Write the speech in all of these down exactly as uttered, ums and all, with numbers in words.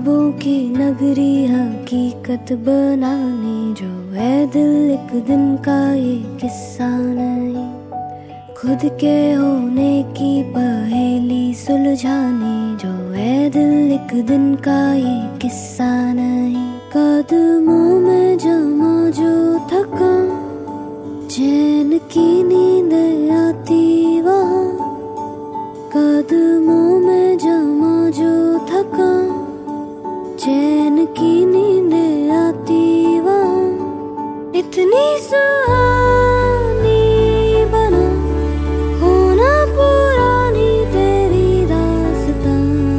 ख्वाबों की नगरी हकीकत बनाने जो है दिल एक दिन का ये किस्सा नहीं, खुद के होने की पहेली सुलझाने जो है दिल एक दिन का ये किस्सा नहीं। कदमों में जमा जो थका चैन की नींद आती वहाँ, कदमों में जमा जो थका चैन की नींद आती वहाँ, इतनी सुहानी बना होना पुरानी तेरी दास्तां।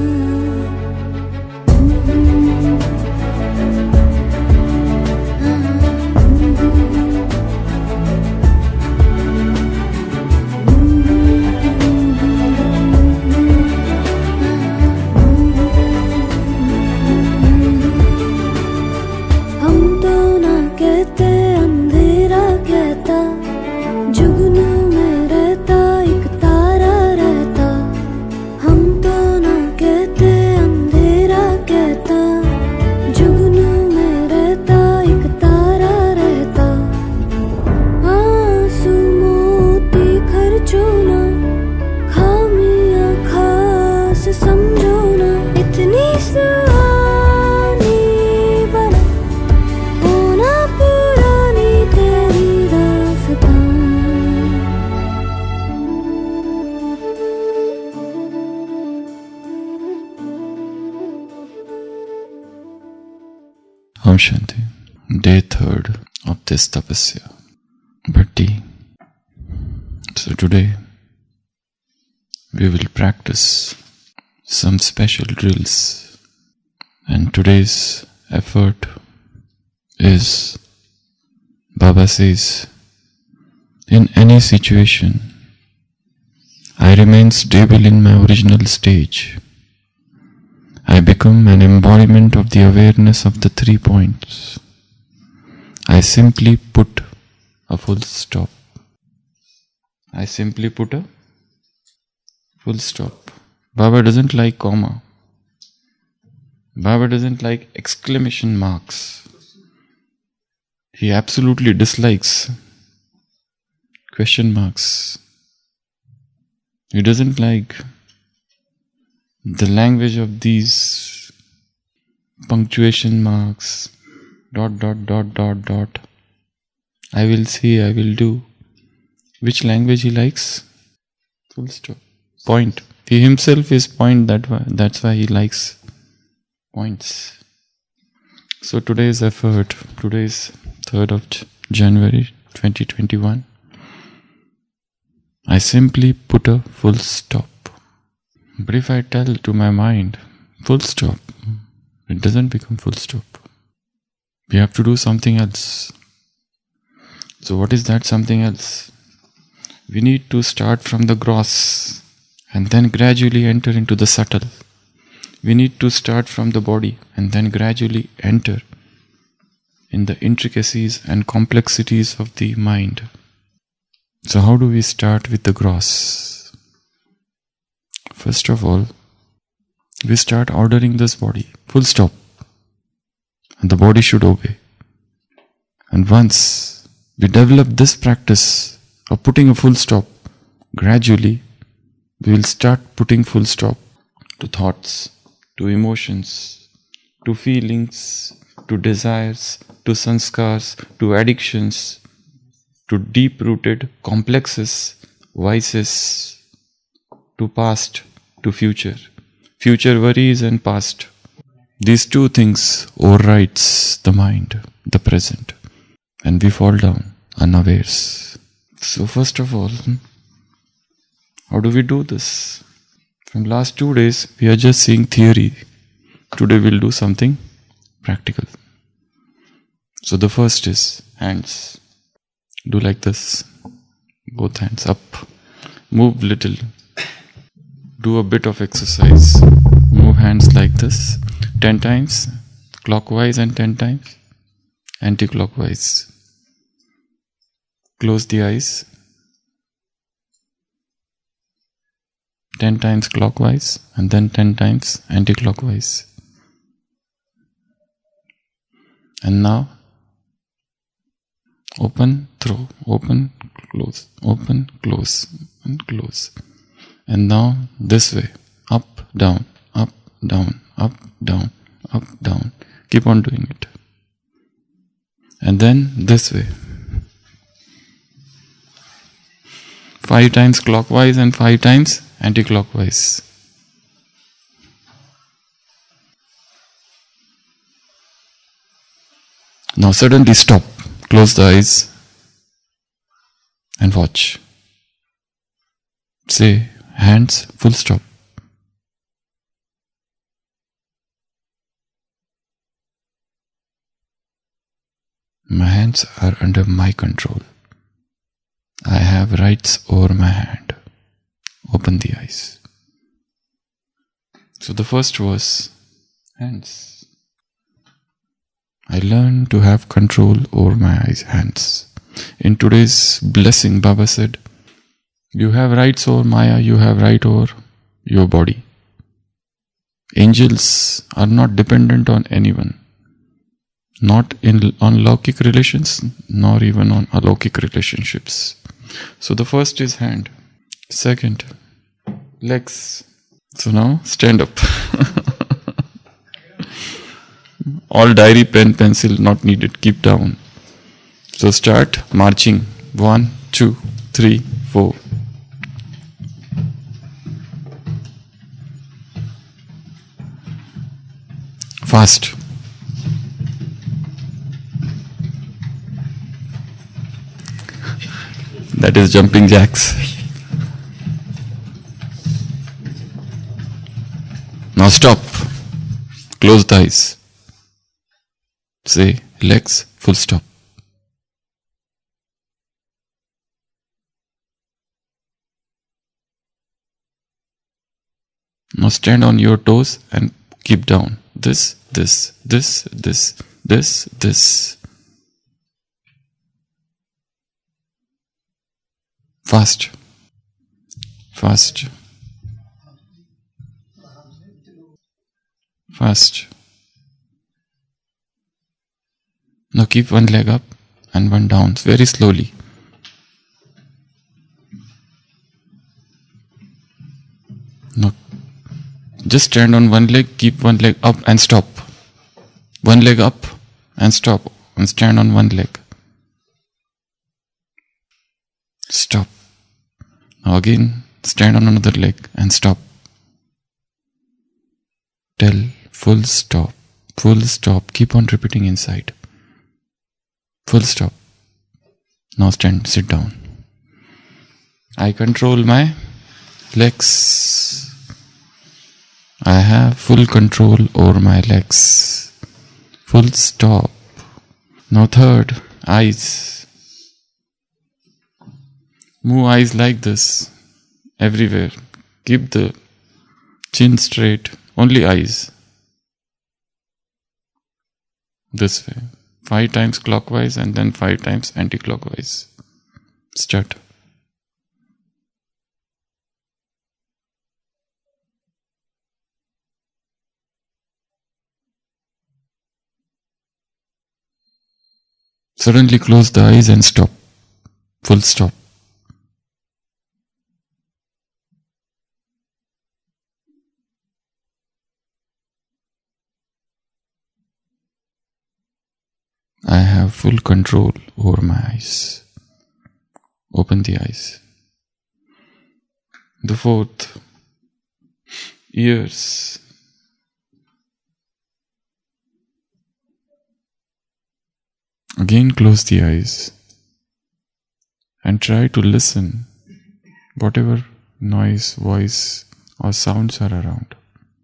Om Shanti. Day third of this tapasya. Bhakti. So today we will practice some special drills, and today's effort is, Baba says, in any situation I remain stable in my original stage. I become an embodiment of the awareness of the three points. I simply put a full stop. I simply put a full stop. Baba doesn't like comma. Baba doesn't like exclamation marks. He absolutely dislikes question marks. He doesn't like the language of these punctuation marks, dot, dot, dot, dot, dot. I will see, I will do. Which language he likes? Full stop. Point. He himself is point, that why, that's why he likes points. So today's effort, today's third of January twenty twenty-one, I simply put a full stop. But if I tell to my mind, full stop, it doesn't become full stop. We have to do something else. So what is that something else? We need to start from the gross and then gradually enter into the subtle. We need to start from the body and then gradually enter in the intricacies and complexities of the mind. So how do we start with the gross? First of all, we start ordering this body, full stop, and the body should obey. And once we develop this practice of putting a full stop, gradually we will start putting full stop to thoughts, to emotions, to feelings, to desires, to sanskars, to addictions, to deep-rooted complexes, vices, to past, to future, future worries and past. These two things overrides the mind, the present, and we fall down unawares. So first of all, how do we do this? From last two days, we are just seeing theory. Today we'll do something practical. So the first is hands. Do like this. Both hands up. Move little. Do a bit of exercise. Move hands like this. Ten times. Clockwise and ten times. Anti-clockwise. Close the eyes. Ten times clockwise and then ten times anti-clockwise. And now, open, throw, open, close, open, close, and close. And now this way, up, down, up, down, up, down, up, down. Keep on doing it. And then this way. Five times clockwise and five times anti-clockwise. Now suddenly stop. Close the eyes and watch. Say, hands, full stop. My hands are under my control. I have rights over my hand. Open the eyes. So the first was hands. I learned to have control over my eyes, hands. In today's blessing, Baba said, you have rights over Maya, you have right over your body. Angels are not dependent on anyone. Not in on Laukik relations, nor even on Alaukik relationships. So the first is hand. Second, legs. So now stand up. All diary, pen, pencil not needed. Keep down. So start marching. One, two, three, four. Fast. That is jumping jacks. Now stop. Close the eyes. Say, legs, full stop. Now stand on your toes and keep down. This, this, this, this, this, this. Fast. Fast. Fast. Now keep one leg up and one down, very slowly. Now just stand on one leg, keep one leg up and stop. One leg up and stop and stand on one leg. Stop. Now again stand on another leg and stop. Tell full stop, full stop, keep on repeating inside. Full stop. Now stand, sit down. I control my legs. I have full control over my legs. Full stop. Now third, eyes. Move eyes like this, everywhere. Keep the chin straight, only eyes. This way. Five times clockwise and then five times anti-clockwise. Start. Suddenly close the eyes and stop. Full stop. I have full control over my eyes. Open the eyes. The fourth, ears. Again close the eyes and try to listen whatever noise, voice or sounds are around.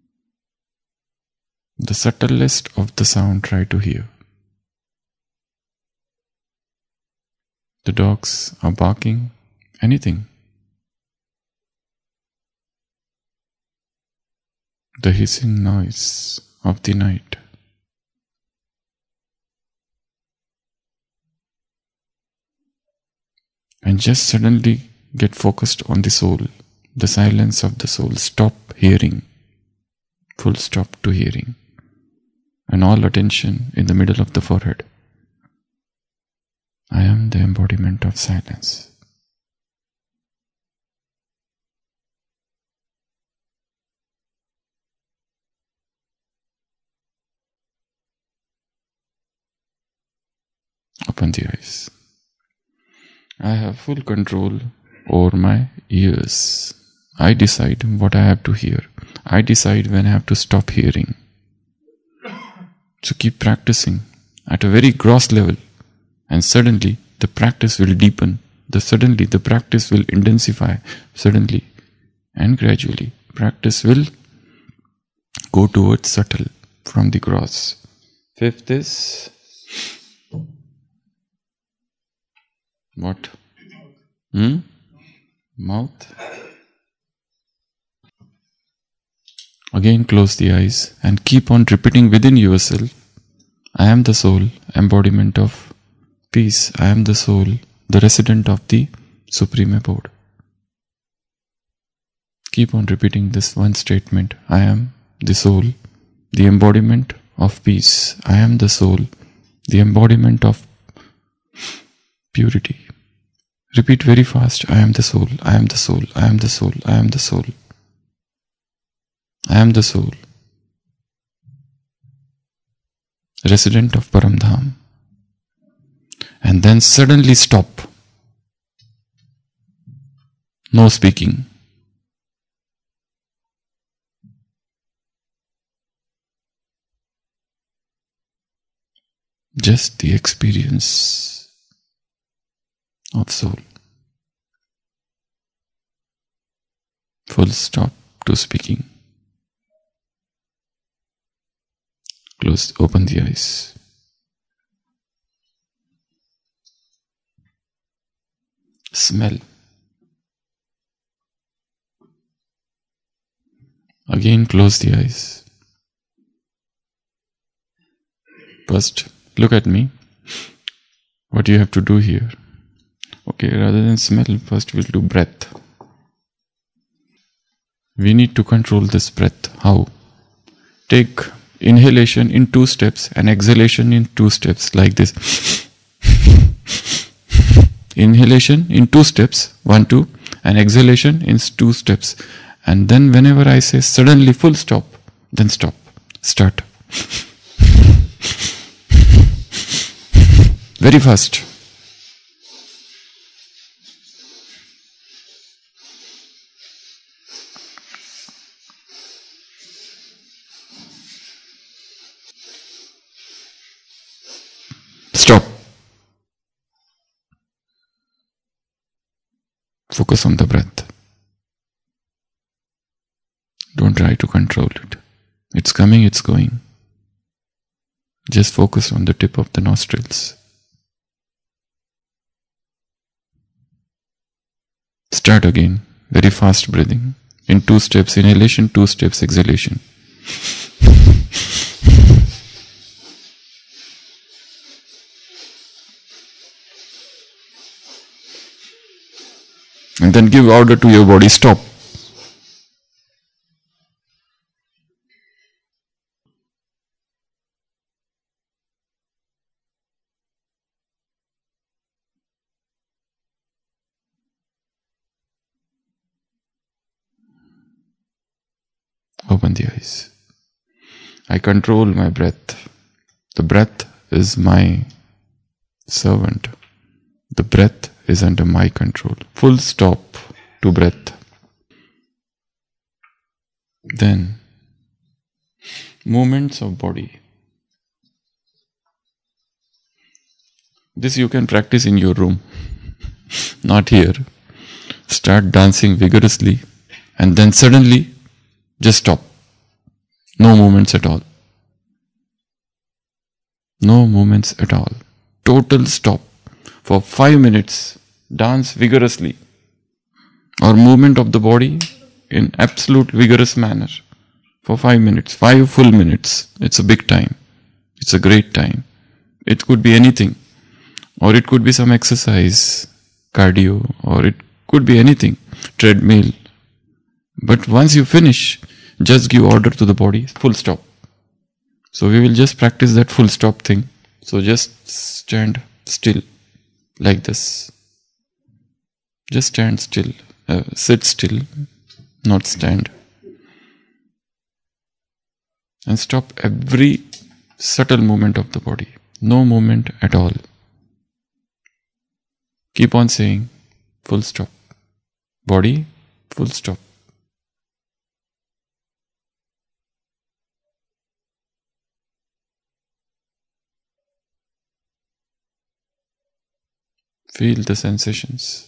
The subtlest of the sound try to hear. The dogs are barking, anything. The hissing noise of the night. And just suddenly get focused on the soul, the silence of the soul. Stop hearing. Full stop to hearing. and all attention in the middle of the forehead. I am the embodiment of silence. Open the eyes. I have full control over my ears. I decide what I have to hear. I decide when I have to stop hearing. So keep practicing at a very gross level, and suddenly the practice will deepen. The suddenly the practice will intensify. Suddenly and gradually practice will go towards subtle from the gross. Fifth is what? Hmm? Mouth. Again close the eyes and keep on repeating within yourself, I am the soul, embodiment of peace. I am the soul, the resident of the Supreme Abode. Keep on repeating this one statement. I am the soul, the embodiment of peace. I am the soul, the embodiment of purity. Repeat very fast. I am the soul, I am the soul, I am the soul, I am the soul. I am the soul, resident of Paramdham. And then suddenly stop. No speaking. Just the experience of soul. Full stop to speaking. Close, open the eyes. Smell. Again close the eyes. First, look at me. What do you have to do here? Okay, rather than smell, first we'll do breath. We need to control this breath. How? Take inhalation in two steps and exhalation in two steps, like this. Inhalation in two steps, one, two, and exhalation in two steps. And then whenever I say suddenly full stop, then stop. Start. Very fast. Stop. Focus on the breath. Don't try to control it. It's coming, it's going. Just focus on the tip of the nostrils. Start again. Very fast breathing. In two steps inhalation, two steps exhalation. And then give order to your body, stop. Open the eyes. I control my breath. The breath is my servant. The breath is under my control. Full stop to breath. Then, movements of body. This you can practice in your room, not here. Start dancing vigorously and then suddenly just stop. No movements at all. No movements at all. Total stop. For five minutes, dance vigorously. Or movement of the body in absolute vigorous manner. For five minutes, five full minutes. It's a big time. It's a great time. It could be anything. Or it could be some exercise, cardio, or it could be anything, treadmill. But once you finish, just give order to the body, full stop. So we will just practice that full stop thing. So just stand still like this. Just stand still. Uh, sit still, not stand. And stop every subtle movement of the body. No movement at all. Keep on saying full stop. Body, full stop. Feel the sensations.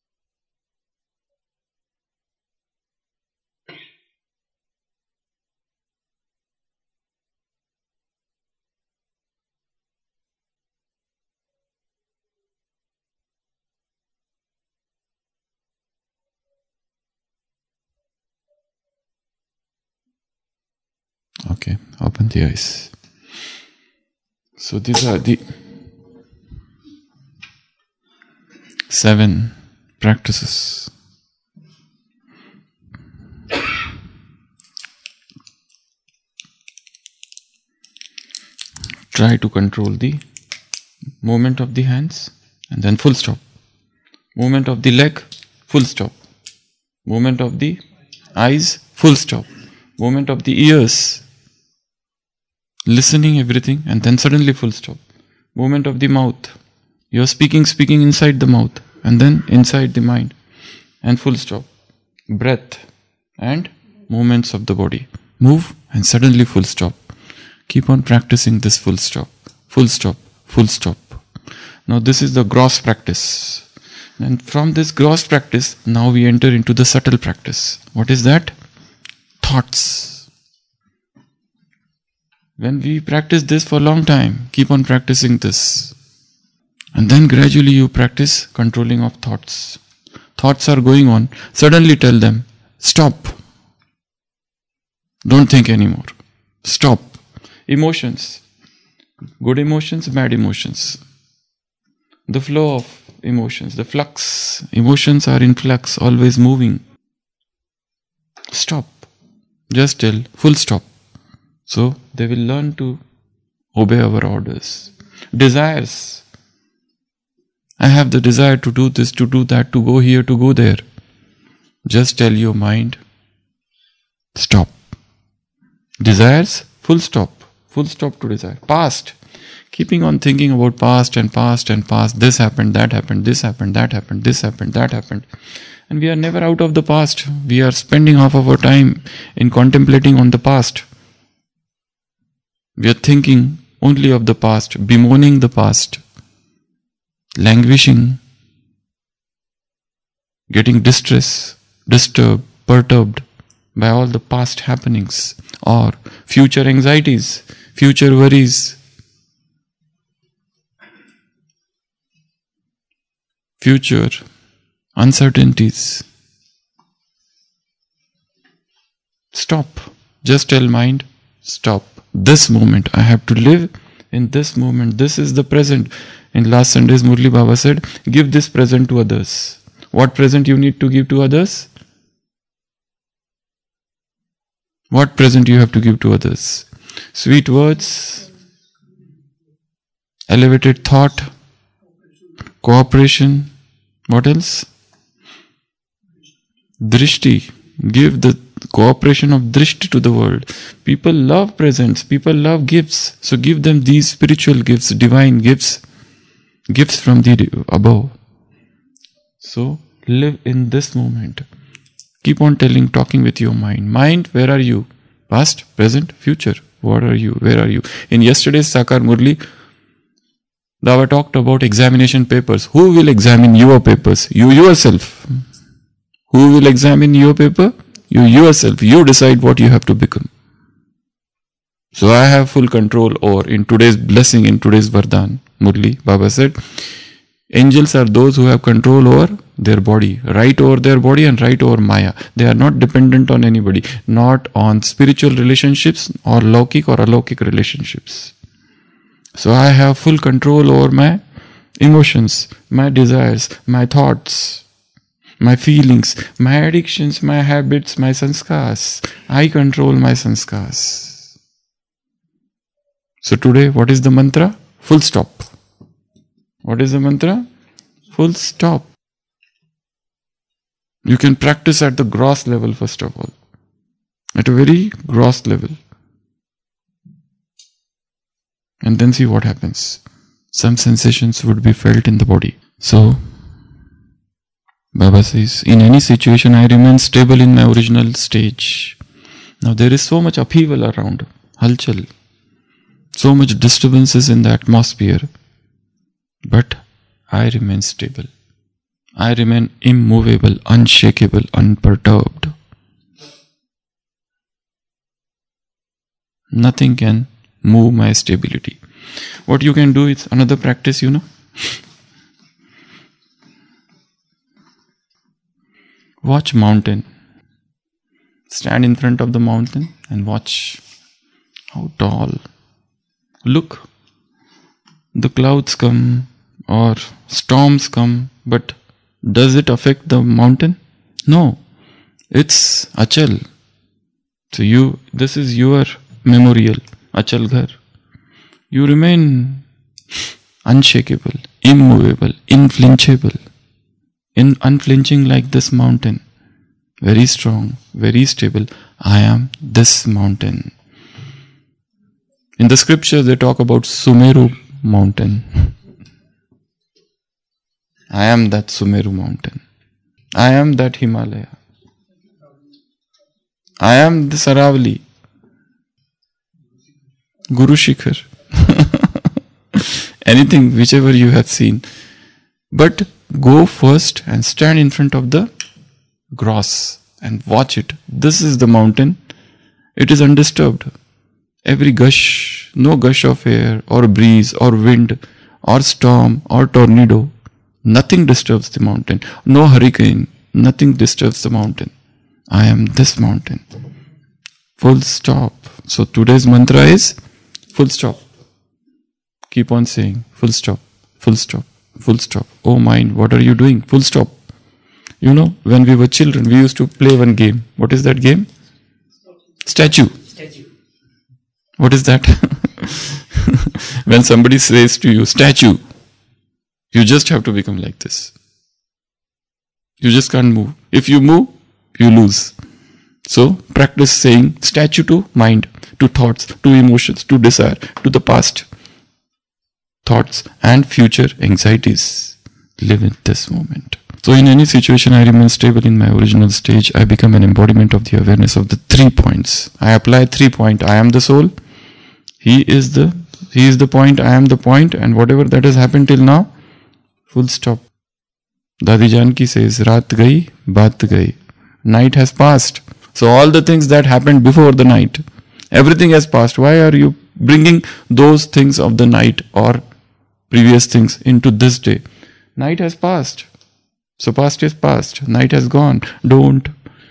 Okay, open the eyes. So these are the seven practices. Try to control the movement of the hands and then full stop. Movement of the leg, full stop. Movement of the eyes, full stop. Movement of the ears, listening everything and then suddenly full stop. Movement of the mouth. You are speaking, speaking inside the mouth and then inside the mind and full stop. Breath and movements of the body. Move and suddenly full stop. Keep on practicing this full stop. Full stop, full stop. Now this is the gross practice. And from this gross practice, now we enter into the subtle practice. What is that? Thoughts. When we practice this for a long time, keep on practicing this. And then gradually you practice controlling of thoughts. Thoughts are going on. Suddenly tell them, stop. Don't think anymore. Stop. Emotions. Good emotions, bad emotions. The flow of emotions, the flux. Emotions are in flux, always moving. Stop. Just tell, full stop. So they will learn to obey our orders. Desires. I have the desire to do this, to do that, to go here, to go there. Just tell your mind, stop. Desires, full stop. Full stop to desire. Past. Keeping on thinking about past and past and past. This happened, that happened, this happened, that happened, this happened, that happened. And we are never out of the past. We are spending half of our time in contemplating on the past. We are thinking only of the past, bemoaning the past, languishing, getting distress, disturbed, perturbed by all the past happenings or future anxieties, future worries, future uncertainties. Stop. Just tell mind, stop. This moment, I have to live in this moment. This is the present. In last Sunday's Murli Baba said, give this present to others. What present you need to give to others? What present you have to give to others? Sweet words, elevated thought, cooperation. What else? Drishti. Give the cooperation of drishti to the world. People love presents. People love gifts. So give them these spiritual gifts, divine gifts, gifts from the above. So live in this moment. Keep on telling, talking with your mind. Mind, where are you? Past, present, future. What are you? Where are you? In yesterday's Sakar Murli, Baba talked about examination papers. Who will examine your papers? You yourself. Who will examine your paper? You yourself. You decide what you have to become. So I have full control over, in today's blessing, in today's Vardhan, Murli, Baba said, angels are those who have control over their body, right over their body and right over Maya. They are not dependent on anybody, not on spiritual relationships or Laukik or Alaukik relationships. So I have full control over my emotions, my desires, my thoughts, my feelings, my addictions, my habits, my sanskars. I control my sanskars. So today, what is the mantra? Full stop. What is the mantra? Full stop. You can practice at the gross level first of all. At a very gross level. And then see what happens. Some sensations would be felt in the body. So, Baba says, in any situation I remain stable in my original stage. Now there is so much upheaval around, halchal, so much disturbances in the atmosphere. But I remain stable. I remain immovable, unshakable, unperturbed. Nothing can move my stability. What you can do is another practice, you know. Watch mountain. Stand in front of the mountain and watch how tall. Look, the clouds come or storms come, but does it affect the mountain? No, it's Achal. So you, this is your memorial, Achal Ghar. You remain unshakable, immovable, inflinchable, in unflinching like this mountain. Very strong, very stable. I am this mountain. In the scriptures they talk about Sumeru mountain. I am that Sumeru mountain. I am that Himalaya. I am the Saravali. Guru Shikhar. Anything, whichever you have seen. But go first and stand in front of the gross and watch it. This is the mountain. It is undisturbed. Every gush, no gush of air or breeze or wind or storm or tornado, nothing disturbs the mountain. No hurricane, nothing disturbs the mountain. I am this mountain. Full stop. So today's mantra is full stop. Keep on saying full stop, full stop, full stop. Oh mind, what are you doing? Full stop. You know, when we were children, we used to play one game. What is that game? Statue. Statue. What is that? When somebody says to you, statue, you just have to become like this. You just can't move. If you move, you lose. So, practice saying statue to mind, to thoughts, to emotions, to desire, to the past thoughts and future anxieties. Live in this moment. So in any situation, I remain stable in my original stage. I become an embodiment of the awareness of the three points. I apply three points. I am the soul. He is the, he is the point. I am the point. And whatever that has happened till now, full stop. Dadi Janki says, Raat gayi, baat gayi. Night has passed. So all the things that happened before the night, everything has passed. Why are you bringing those things of the night or previous things into this day? Night has passed. So past is past. Night has gone. Don't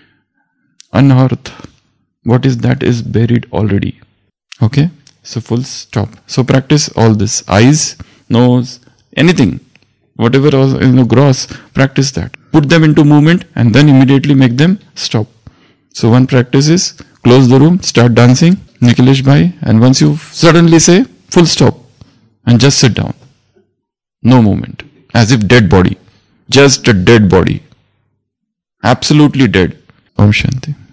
unearth what is that is buried already. Okay? So full stop. So practice all this. Eyes, nose, anything. Whatever was in the gross, practice that. Put them into movement and then immediately make them stop. So one practice is close the room, start dancing, Nikhilesh bhai, and once you suddenly say full stop and just sit down. No movement. As if dead body. Just a dead body. Absolutely dead. Om Shanti.